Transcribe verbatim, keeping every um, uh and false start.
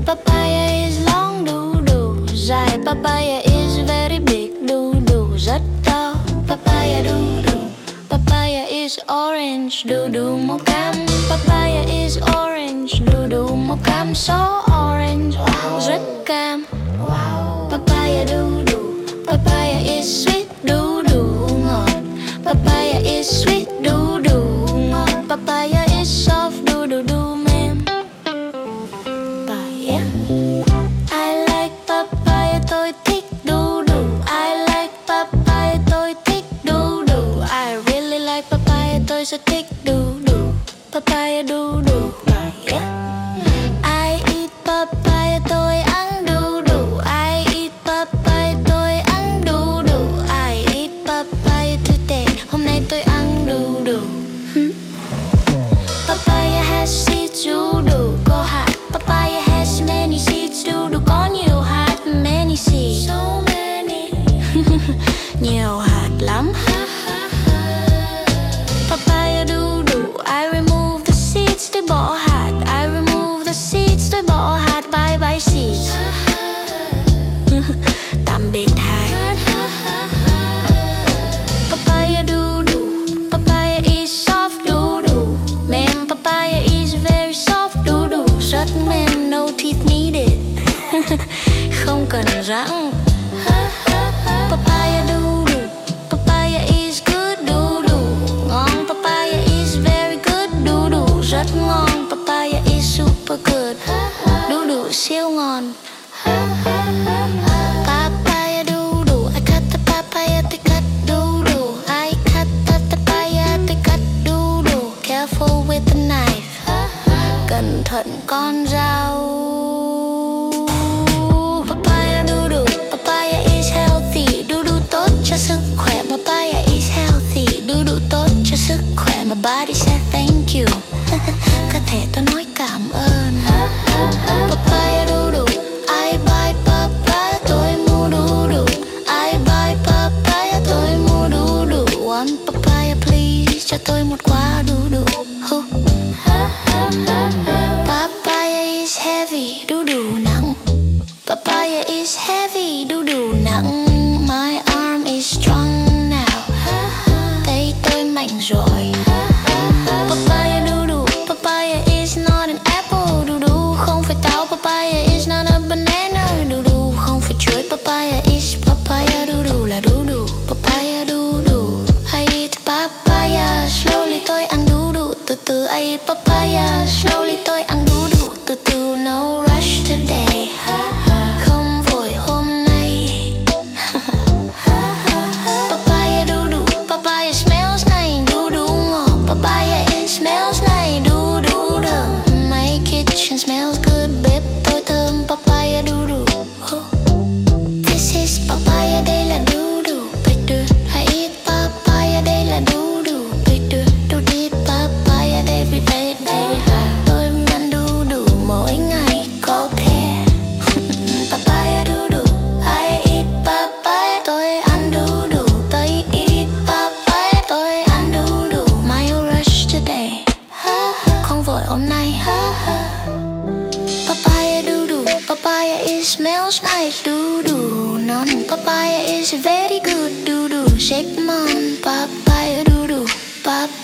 Papaya is long, đu đủ dài. Papaya is very big, đu đủ rất to. Papaya đu đủ. Papaya is orange, đu đủ màu cam. Papaya is orange, đu đủ màu cam. So orange, wow, rất cam. Wow. Papaya đu đủ. Papaya is sweet, đu đủ ngọt. Papaya is sweet, đu đủ ngọt. Papaya is soft, đu đủ đu mềm. Papaya. I like papaya, tôi thích đu đủ. I like papaya, tôi thích đu đủ. I really like papaya, tôi rất thích đu đủ. Papaya đu đủ. Papaya. I eat papaya, tôi ăn đu đủ. I eat papaya, tôi ăn đu đủ. I eat papaya today, hôm nay tôi ăn đu đủ. Hmm. Papaya has seeds, đu đủ có hạt. Papaya has many seeds, đu đủ có nhiều hạt. Many seeds, so many. Nhiều hạt lắm. Papaya đu đủ. I remove the seeds, tôi bỏ hạt. I remove the seeds, tôi bỏ hạt. Bye bye seeds. Tạm biệt hạt. Papaya đu đủ. Papaya is soft, đu đủ mềm. Papaya is very soft, đu đủ rất mềm. No teeth needed. Không cần răng. Papaya đu đủ. Papaya is good, đu đủ ngon. Papaya is very good, đu đủ rất ngon. Papaya is super good, đu đủ siêu ngon. Papaya đu đủ. I cut the papaya, tôi cắt đu đủ. I cut the papaya, tôi cắt đu đủ. Careful with the knife, cẩn thận con dao. Papaya đu đủ. Papaya is healthy, đu đủ tốt cho sức khỏe. Papaya is healthy, đu đủ tốt cho sức khỏe. My body said thank you. Cơ thể tôi nói cảm ơn. Papaya đu đủ. I buy papaya, tôi mua đu đủ. I buy papaya, tôi mua đu đủ. One papaya please, cho tôi một quả đu đủ. Huh. Papaya is heavy, đu đủ nặng. Papaya is heavy, đu đủ nặng. My arm is strong now. Tay tôi mạnh rồi. Papaya đu đủ. Papaya is not an apple, đu đủ không phải táo. Papaya is not a banana, đu đủ không phải chuối. Papaya is papaya, đu đủ là đu đủ. Papaya đu đủ. I eat papaya slowly, tôi ăn đu đủ từ từ. I eat papaya slowly, tôi ăn đu đủ từ từ. No rush today, không vội hôm nay. Papaya đu đủ. Papaya smells nice, đu đủ ngọt. Papaya it smells nice, đu đủ đậm. My kitchen smells good, bếp tôi thơm. Papaya đu đủ. This is papaya, đây là đu đủ. Bitter, I eat papaya, đây là đu đủ. Bitter, don't eat papaya every day. Tôi ăn đu đủ mỗi ngày có thể. Papaya đu đủ. I eat papaya, tôi ăn đu đủ. Tôi eat papaya, tôi ăn đu đủ. My rush today, không vội hôm nay. Papaya đu đủ. Papaya it smells nice, đu đủ ngon. Papaya is very good, đu đủ shake mom. Papaya đu đủ. Papaya